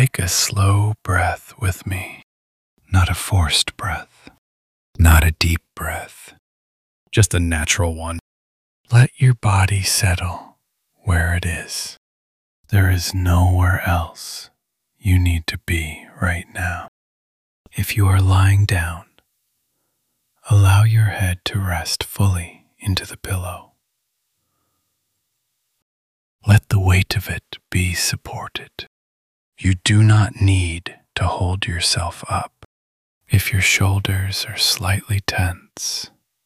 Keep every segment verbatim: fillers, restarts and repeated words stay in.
Take a slow breath with me, not a forced breath, not a deep breath, just a natural one. Let your body settle where it is. There is nowhere else you need to be right now. If you are lying down, allow your head to rest fully into the pillow. Let the weight of it be supported. You do not need to hold yourself up. If your shoulders are slightly tense,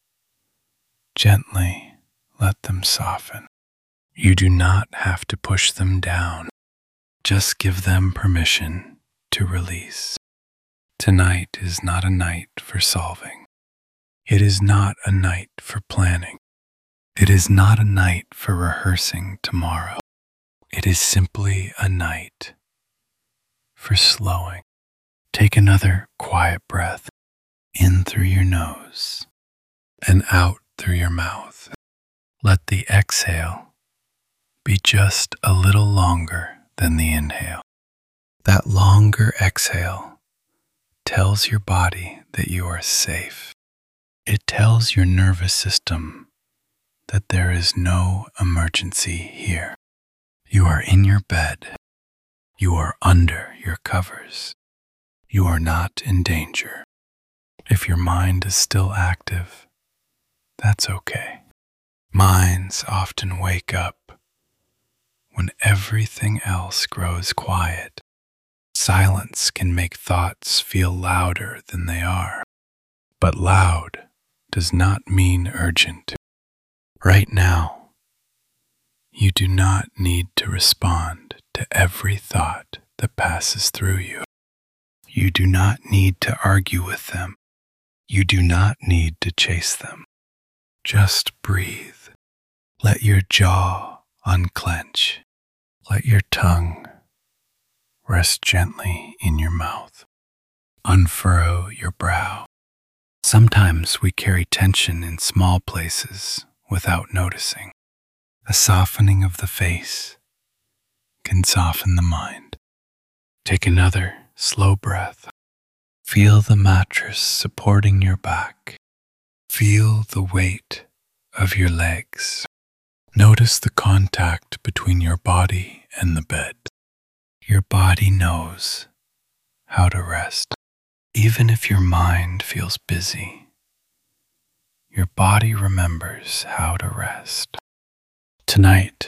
gently let them soften. You do not have to push them down. Just give them permission to release. Tonight is not a night for solving. It is not a night for planning. It is not a night for rehearsing tomorrow. It is simply a night for slowing. Take another quiet breath in through your nose and out through your mouth. Let the exhale be just a little longer than the inhale. That longer exhale tells your body that you are safe. It tells your nervous system that there is no emergency here. You are in your bed. You are under your covers. You are not in danger. If your mind is still active, that's okay. Minds often wake up when everything else grows quiet. Silence can make thoughts feel louder than they are, but loud does not mean urgent. Right now, you do not need to respond to every thought that passes through you. You do not need to argue with them. You do not need to chase them. Just breathe. Let your jaw unclench. Let your tongue rest gently in your mouth. Unfurrow your brow. Sometimes we carry tension in small places without noticing. A softening of the face can soften the mind. Take another slow breath. Feel the mattress supporting your back. Feel the weight of your legs. Notice the contact between your body and the bed. Your body knows how to rest. Even if your mind feels busy, your body remembers how to rest. Tonight,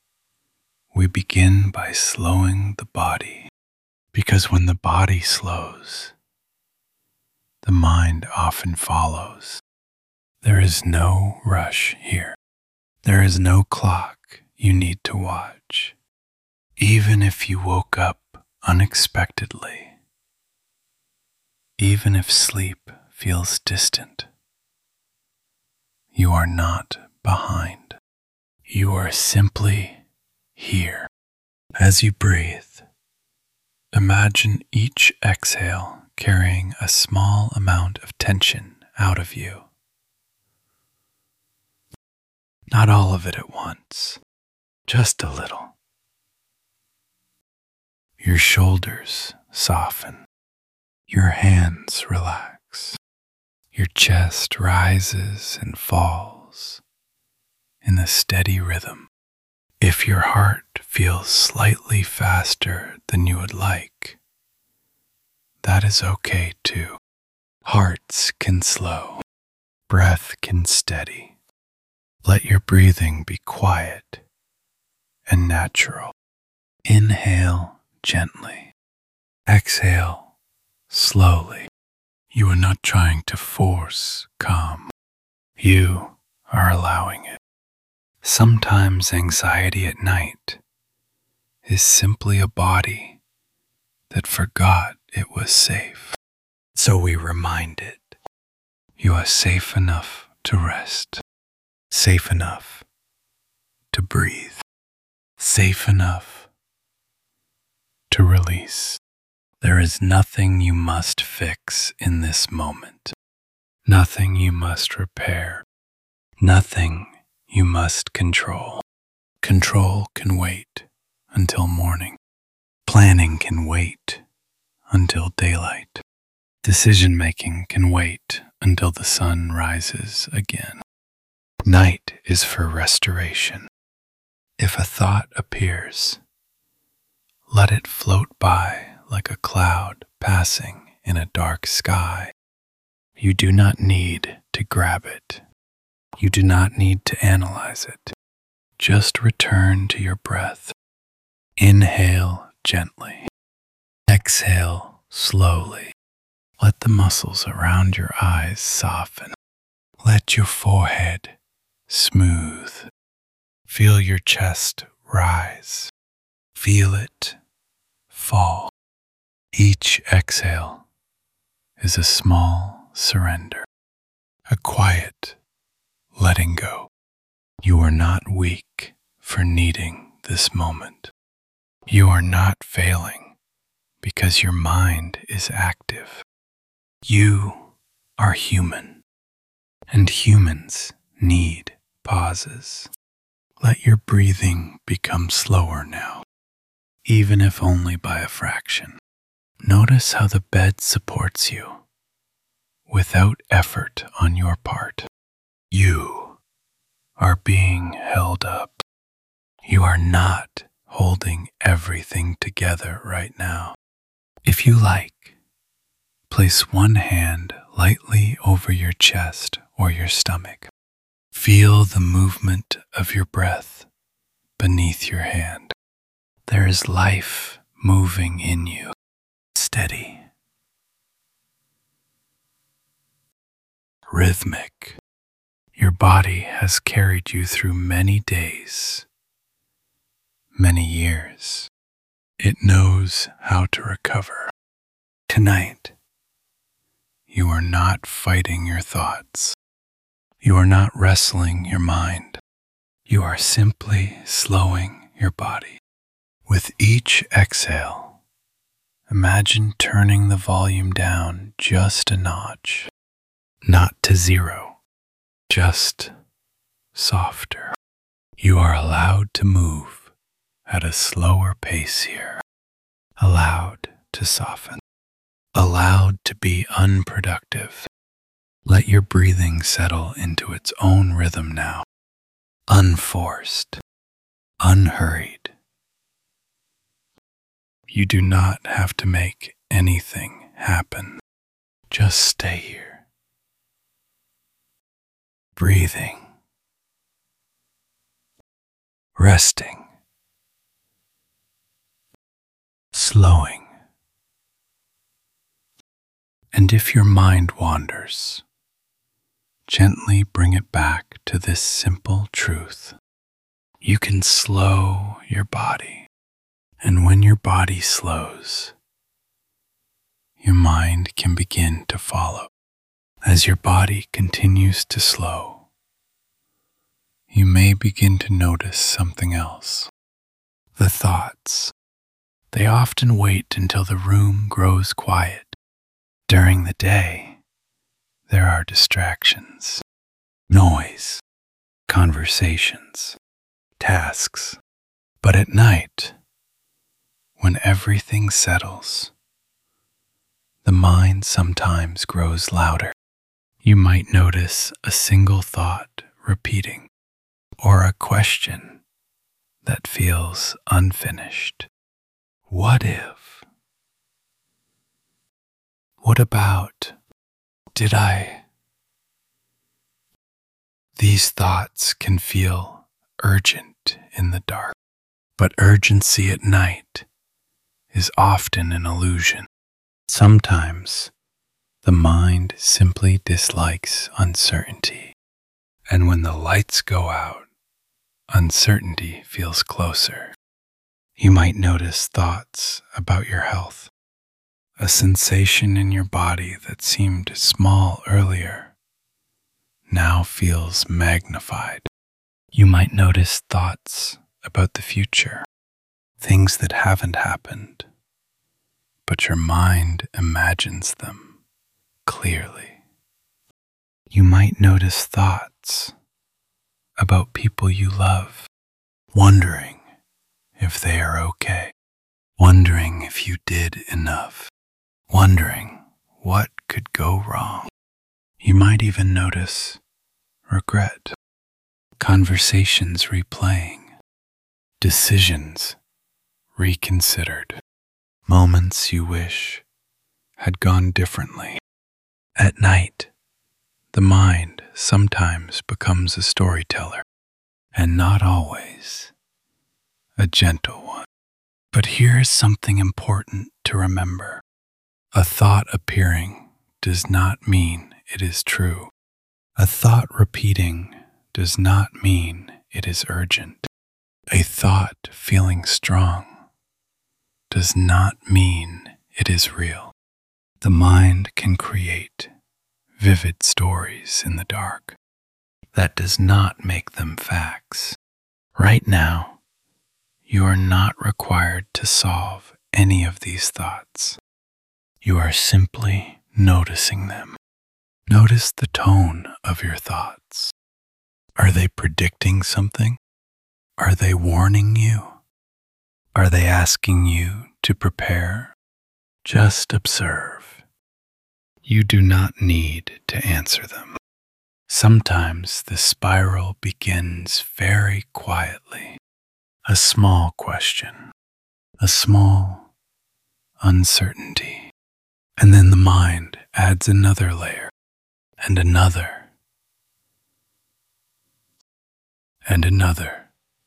we begin by slowing the body, because when the body slows, the mind often follows. There is no rush here. There is no clock you need to watch. Even if you woke up unexpectedly, even if sleep feels distant, you are not behind. You are simply here. As you breathe, imagine each exhale carrying a small amount of tension out of you. Not all of it at once, just a little. Your shoulders soften. Your hands relax. Your chest rises and falls in a steady rhythm. If your heart feels slightly faster than you would like, that is okay too. Hearts can slow. Breath can steady. Let your breathing be quiet and natural. Inhale gently. Exhale slowly. You are not trying to force calm. You are allowing it. Sometimes anxiety at night is simply a body that forgot it was safe. So we remind it, you are safe enough to rest, safe enough to breathe, safe enough to release. There is nothing you must fix in this moment, nothing you must repair, nothing you must control. Control can wait until morning. Planning can wait until daylight. Decision-making can wait until the sun rises again. Night is for restoration. If a thought appears, let it float by like a cloud passing in a dark sky. You do not need to grab it. You do not need to analyze it. Just return to your breath. Inhale gently. Exhale slowly. Let the muscles around your eyes soften. Let your forehead smooth. Feel your chest rise. Feel it fall. Each exhale is a small surrender, a quiet letting go. You are not weak for needing this moment. You are not failing because your mind is active. You are human, and humans need pauses. Let your breathing become slower now, even if only by a fraction. Notice how the bed supports you without effort on your part. You are being held up. You are not holding everything together right now. If you like, place one hand lightly over your chest or your stomach. Feel the movement of your breath beneath your hand. There is life moving in you. Steady. Rhythmic. Your body has carried you through many days, many years. It knows how to recover. Tonight, you are not fighting your thoughts. You are not wrestling your mind. You are simply slowing your body. With each exhale, imagine turning the volume down just a notch. Not to zero, just softer. You are allowed to move at a slower pace here. Allowed to soften. Allowed to be unproductive. Let your breathing settle into its own rhythm now. Unforced. Unhurried. You do not have to make anything happen. Just stay here. Breathing. Resting. Slowing. And if your mind wanders, gently bring it back to this simple truth. You can slow your body, and when your body slows, your mind can begin to follow. As your body continues to slow, you may begin to notice something else. The thoughts. They often wait until the room grows quiet. During the day, there are distractions, noise, conversations, tasks. But at night, when everything settles, the mind sometimes grows louder. You might notice a single thought repeating, or a question that feels unfinished. What if? What about? Did I? These thoughts can feel urgent in the dark, but urgency at night is often an illusion. Sometimes the mind simply dislikes uncertainty, and when the lights go out, uncertainty feels closer. You might notice thoughts about your health. A sensation in your body that seemed small earlier now feels magnified. You might notice thoughts about the future, things that haven't happened, but your mind imagines them clearly. You might notice thoughts about people you love, wondering if they are okay, wondering if you did enough, wondering what could go wrong. You might even notice regret, conversations replaying, decisions reconsidered, moments you wish had gone differently. At night, the mind sometimes becomes a storyteller, and not always a gentle one. But here is something important to remember. A thought appearing does not mean it is true. A thought repeating does not mean it is urgent. A thought feeling strong does not mean it is real. The mind can create vivid stories in the dark. That does not make them facts. Right now, you are not required to solve any of these thoughts. You are simply noticing them. Notice the tone of your thoughts. Are they predicting something? Are they warning you? Are they asking you to prepare? Just observe. You do not need to answer them. Sometimes the spiral begins very quietly. A small question, a small uncertainty, and then the mind adds another layer, and another, and another,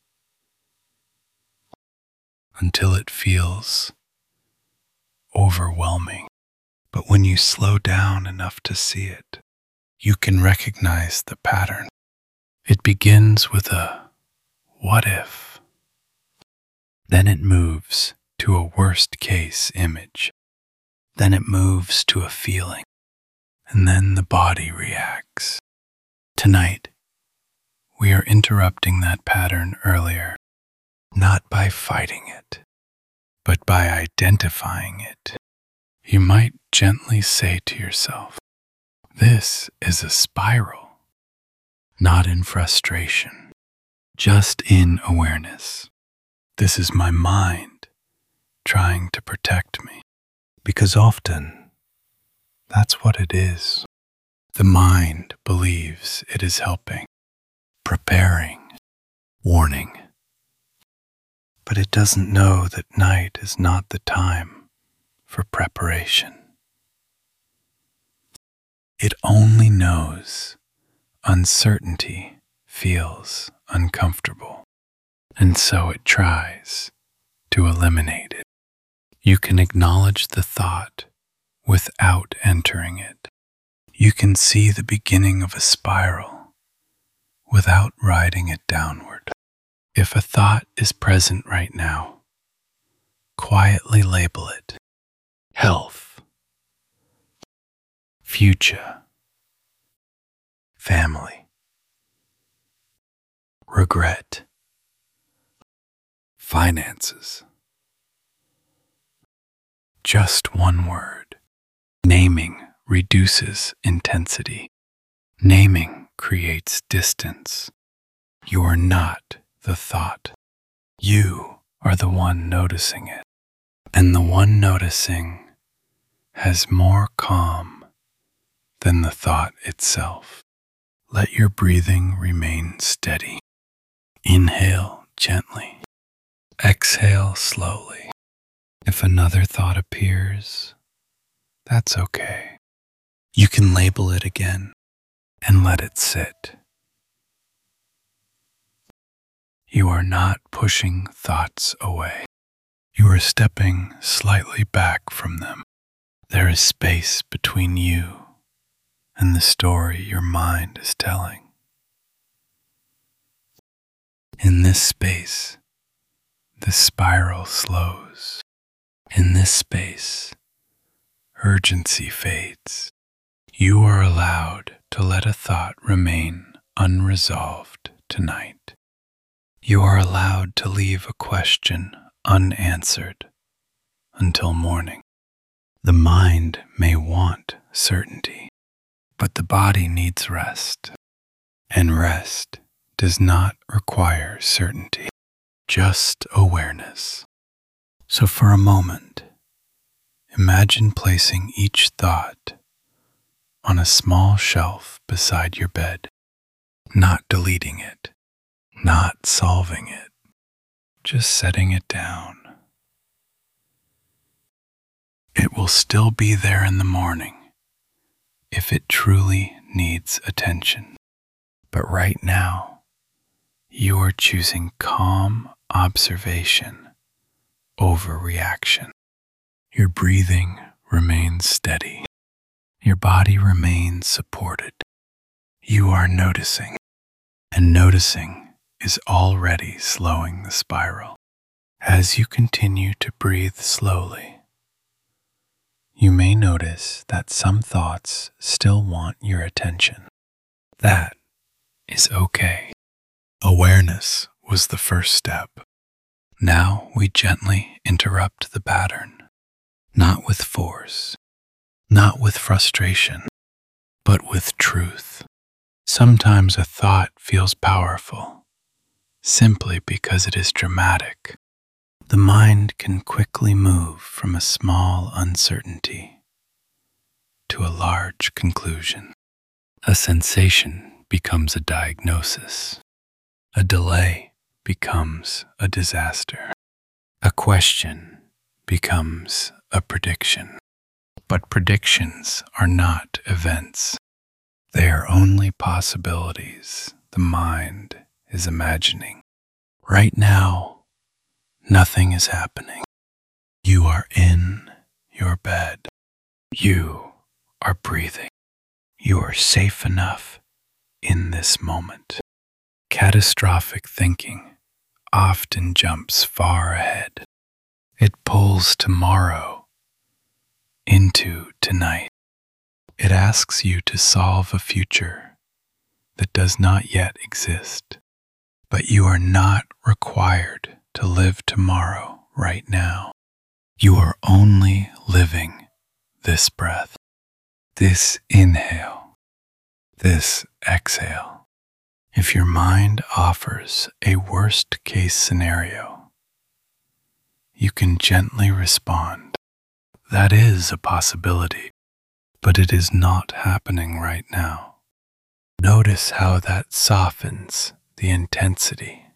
until it feels overwhelming. But when you slow down enough to see it, you can recognize the pattern. It begins with a what if? Then it moves to a worst-case image. Then it moves to a feeling. And then the body reacts. Tonight, we are interrupting that pattern earlier, not by fighting it, but by identifying it. You might gently say to yourself, this is a spiral, not in frustration, just in awareness. This is my mind trying to protect me, because often that's what it is. The mind believes it is helping, preparing, warning, but it doesn't know that night is not the time for preparation. It only knows uncertainty feels uncomfortable, and so it tries to eliminate it. You can acknowledge the thought without entering it. You can see the beginning of a spiral without riding it downward. If a thought is present right now, quietly label it health, future, family, regret, finances. Just one word. Naming reduces intensity. Naming creates distance. You are not the thought. You are the one noticing it. And the one noticing has more calm than the thought itself. Let your breathing remain steady. Inhale gently. Exhale slowly. If another thought appears, that's okay. You can label it again and let it sit. You are not pushing thoughts away. You are stepping slightly back from them. There is space between you and the story your mind is telling. In this space, the spiral slows. In this space, urgency fades. You are allowed to let a thought remain unresolved tonight. You are allowed to leave a question unanswered until morning. The mind may want certainty, but the body needs rest, and rest does not require certainty, just awareness. So for a moment, imagine placing each thought on a small shelf beside your bed, not deleting it, not solving it, just setting it down. It will still be there in the morning if it truly needs attention. But right now, you are choosing calm observation over reaction. Your breathing remains steady. Your body remains supported. You are noticing, and noticing is already slowing the spiral. As you continue to breathe slowly, you may notice that some thoughts still want your attention. That is okay. Awareness was the first step. Now we gently interrupt the pattern, not with force, not with frustration, but with truth. Sometimes a thought feels powerful, simply because it is dramatic. The mind can quickly move from a small uncertainty to a large conclusion. A sensation becomes a diagnosis. A delay becomes a disaster. A question becomes a prediction. But predictions are not events. They are only possibilities the mind is imagining. Right now, nothing is happening. You are in your bed. You are breathing. You are safe enough in this moment. Catastrophic thinking often jumps far ahead. It pulls tomorrow into tonight. It asks you to solve a future that does not yet exist. But you are not required to live tomorrow right now. You are only living this breath, this inhale, this exhale. If your mind offers a worst-case scenario, you can gently respond. That is a possibility, but it is not happening right now. Notice how that softens the intensity.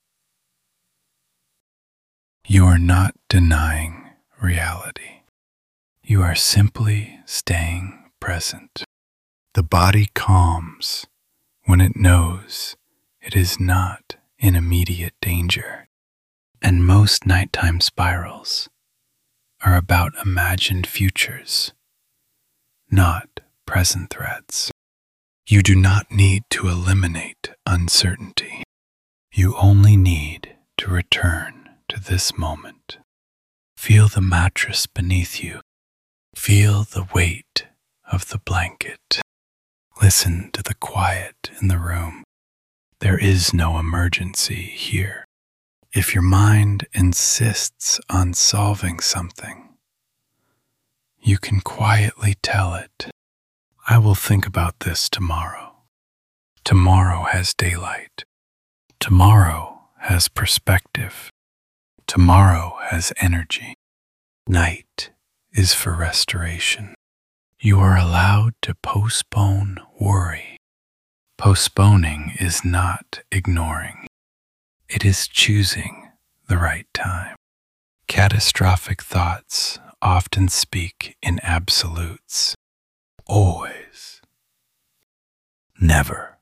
You are not denying reality. You are simply staying present. The body calms when it knows it is not in immediate danger. And most nighttime spirals are about imagined futures, not present threats. You do not need to eliminate uncertainty. You only need to return to this moment. Feel the mattress beneath you. Feel the weight of the blanket. Listen to the quiet in the room. There is no emergency here. If your mind insists on solving something, you can quietly tell it, I will think about this tomorrow. Tomorrow has daylight. Tomorrow has perspective. Tomorrow has energy. Night is for restoration. You are allowed to postpone worry. Postponing is not ignoring. It is choosing the right time. Catastrophic thoughts often speak in absolutes. Always. Never.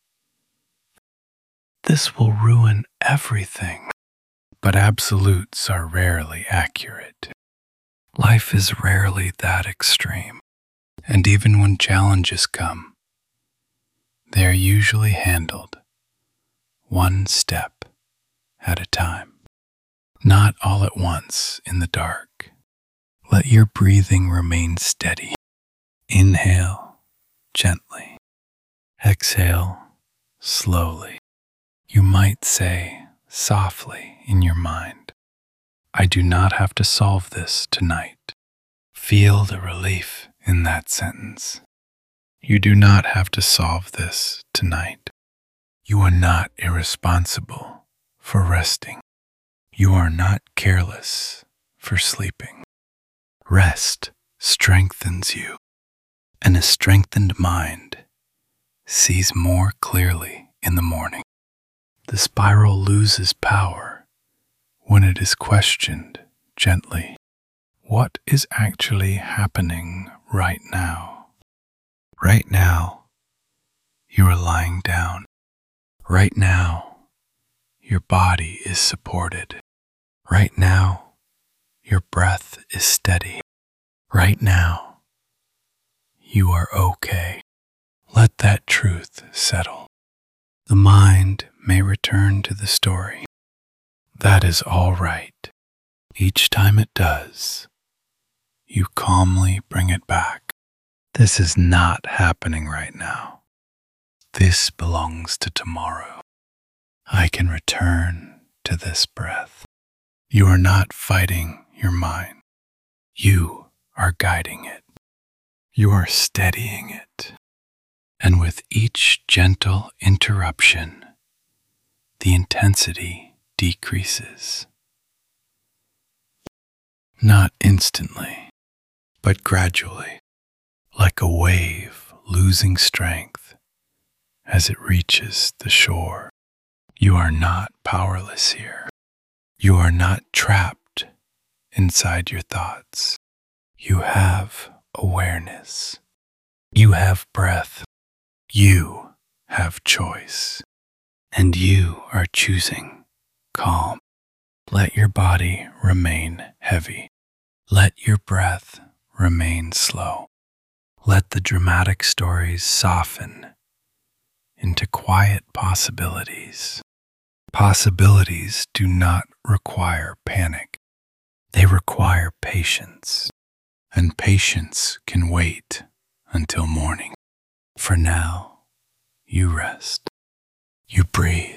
This will ruin everything. But absolutes are rarely accurate. Life is rarely that extreme. And even when challenges come, they are usually handled one step at a time. Not all at once in the dark. Let your breathing remain steady. Inhale gently. Exhale slowly. You might say softly in your mind, I do not have to solve this tonight. Feel the relief in that sentence. You do not have to solve this tonight. You are not irresponsible for resting. You are not careless for sleeping. Rest strengthens you, and a strengthened mind sees more clearly in the morning. The spiral loses power when it is questioned gently. What is actually happening right now? Right now, you are lying down. Right now, your body is supported. Right now, your breath is steady. Right now, you are okay. Let that truth settle. The mind may return to the story. That is all right. Each time it does, you calmly bring it back. This is not happening right now. This belongs to tomorrow. I can return to this breath. You are not fighting your mind. You are guiding it. You are steadying it. And with each gentle interruption, the intensity decreases. Not instantly, but gradually, like a wave losing strength as it reaches the shore. You are not powerless here. You are not trapped inside your thoughts. You have awareness. You have breath. You have choice. And you are choosing calm. Let your body remain heavy. Let your breath remain slow. Let the dramatic stories soften into quiet possibilities. Possibilities do not require panic. They require patience. And patience can wait until morning. For now, you rest. You breathe.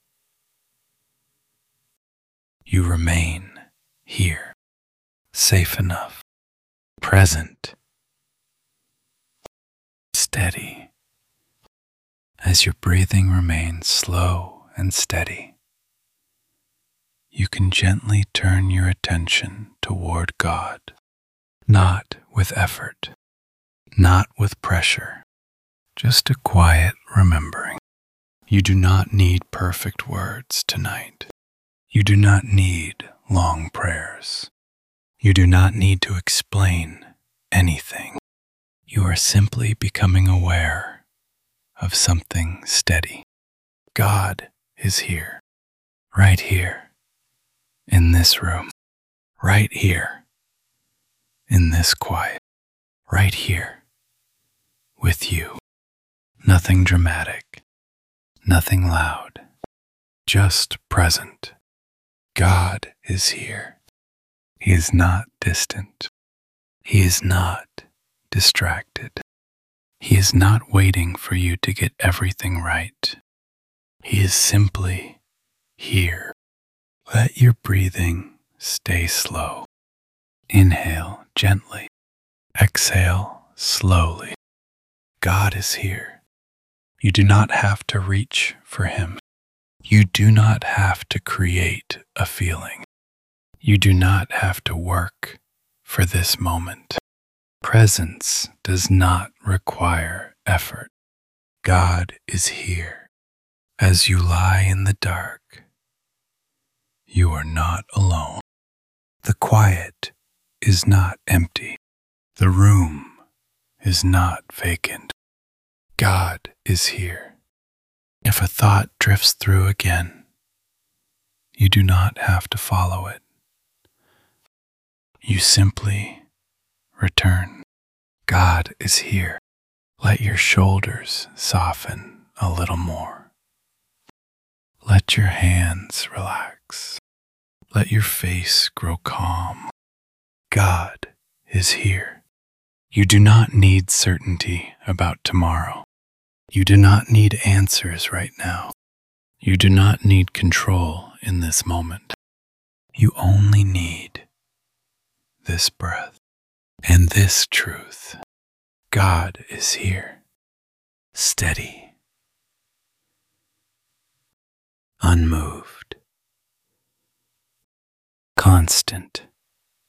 You remain here, safe enough, present, steady. As your breathing remains slow and steady, you can gently turn your attention toward God, not with effort, not with pressure, just a quiet remembering. You do not need perfect words tonight. You do not need long prayers. You do not need to explain anything. You are simply becoming aware of something steady. God is here, right here, in this room, right here, in this quiet, right here, with you. Nothing dramatic, nothing loud, just present. God is here. He is not distant. He is not distracted. He is not waiting for you to get everything right. He is simply here. Let your breathing stay slow. Inhale gently. Exhale slowly. God is here. You do not have to reach for Him. You do not have to create a feeling. You do not have to work for this moment. Presence does not require effort. God is here. As you lie in the dark, you are not alone. The quiet is not empty. The room is not vacant. God is here. If a thought drifts through again, you do not have to follow it. You simply return. God is here. Let your shoulders soften a little more. Let your hands relax. Let your face grow calm. God is here. You do not need certainty about tomorrow. You do not need answers right now. You do not need control in this moment. You only need this breath and this truth. God is here, steady, unmoved, constant,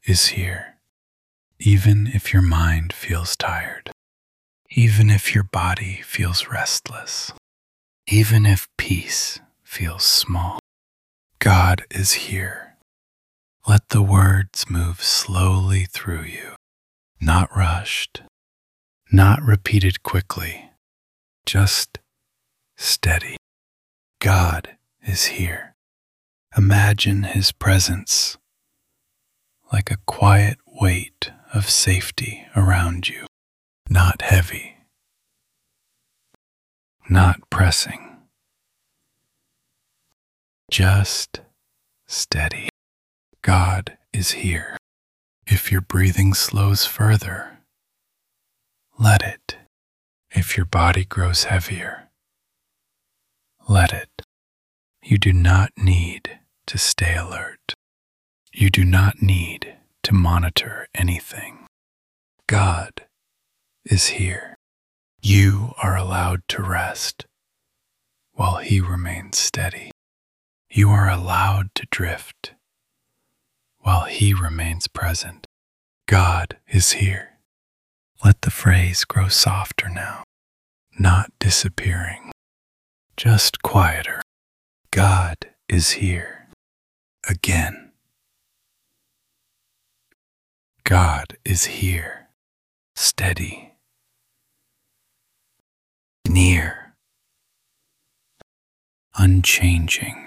is here. Even if your mind feels tired, even if your body feels restless, even if peace feels small, God is here. Let the words move slowly through you, not rushed, not repeated quickly, just steady. God is here. Imagine His presence like a quiet weight of safety around you, not heavy, not pressing, just steady. God is here. If your breathing slows further, let it. If your body grows heavier, let it. You do not need to stay alert. You do not need to monitor anything. God is here. You are allowed to rest while He remains steady. You are allowed to drift while He remains present. God is here. Let the phrase grow softer now, not disappearing, just quieter. God is here. Again. God is here. Steady. Near. Unchanging.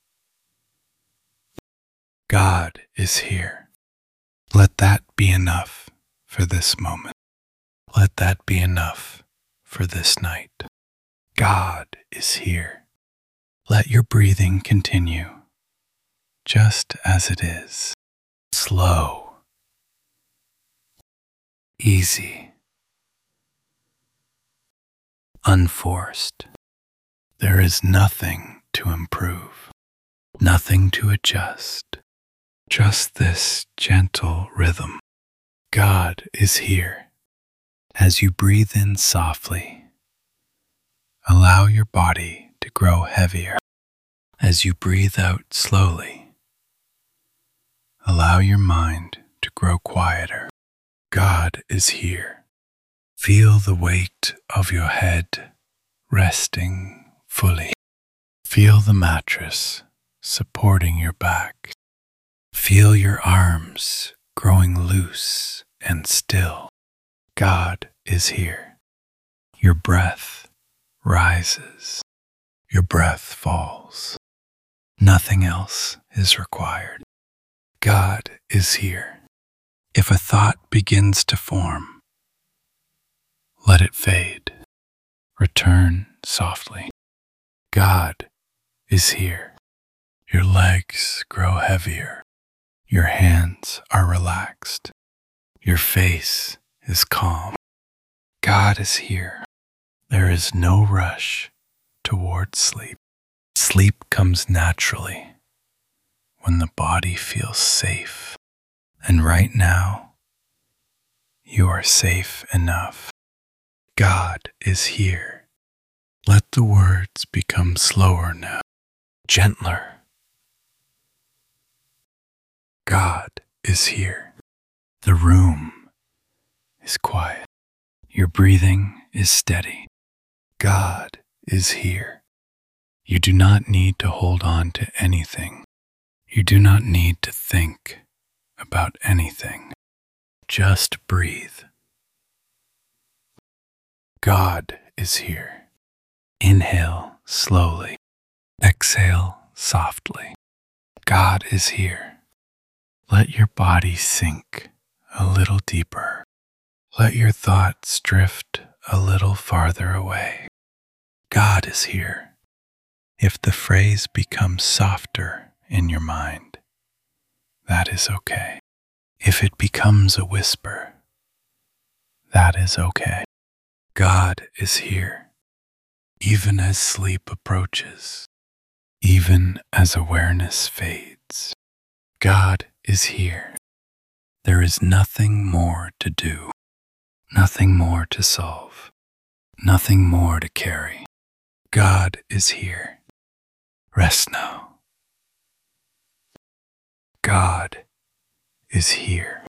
God is here. Let that be enough for this moment. Let that be enough for this night. God is here. Let your breathing continue just as it is. Slow. Easy. Unforced. There is nothing to improve, nothing to adjust, just this gentle rhythm. God is here. As you breathe in softly, allow your body to grow heavier. As you breathe out slowly, allow your mind to grow quieter. God is here. Feel the weight of your head resting fully. Feel the mattress supporting your back. Feel your arms growing loose and still. God is here. Your breath rises. Your breath falls. Nothing else is required. God is here. If a thought begins to form, let it fade. Return softly. God is here. Your legs grow heavier. Your hands are relaxed. Your face is calm. God is here. There is no rush towards sleep. Sleep comes naturally when the body feels safe. And right now, you are safe enough. God is here. Let the words become slower now, gentler. God is here. The room is quiet. Your breathing is steady. God is here. You do not need to hold on to anything. You do not need to think about anything. Just breathe. God is here. Inhale slowly. Exhale softly. God is here. Let your body sink a little deeper. Let your thoughts drift a little farther away. God is here. If the phrase becomes softer in your mind, that is okay. If it becomes a whisper, that is okay. God is here. Even as sleep approaches, even as awareness fades, God is here. There is nothing more to do, nothing more to solve, nothing more to carry. God is here. Rest now. God is here.